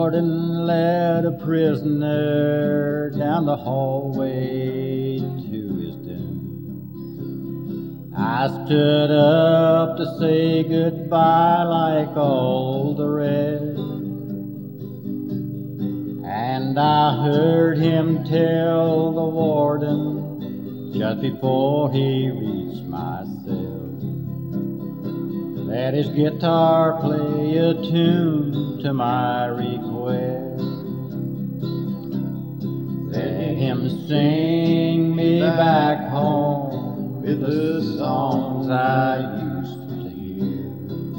warden led a prisoner down the hallway to his doom. I stood up to say goodbye like all the rest, and I heard him tell the warden just before he reached my cell, let his guitar play a tune to my request. Let him sing me back home with the songs I used to hear,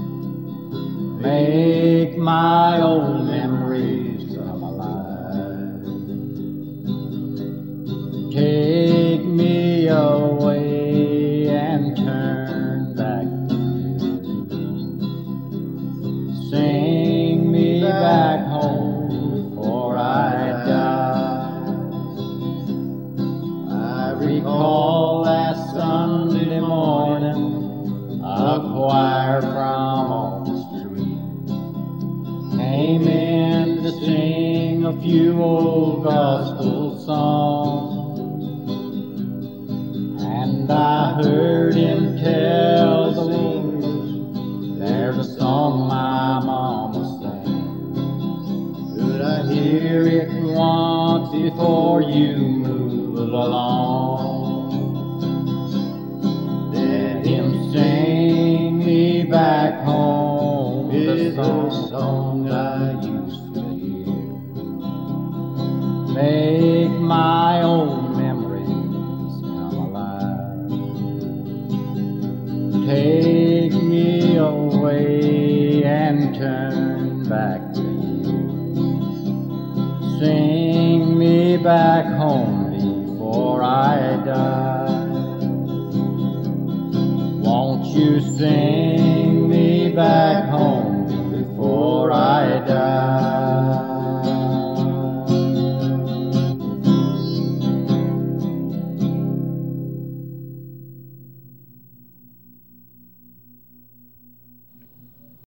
make my old memories come alive. Take me away and turn back the years. Sing me back home before I die. I recall last Sunday morning, a choir from off the street came in to sing a few old gospel songs, and I heard him tell the words, there's a song my mama sang. Could I hear it once before you move along? Let him sing me back home the song I used to hear, make my old memories come alive. Take me away and turn back the years. Sing me back home before I die. Won't you sing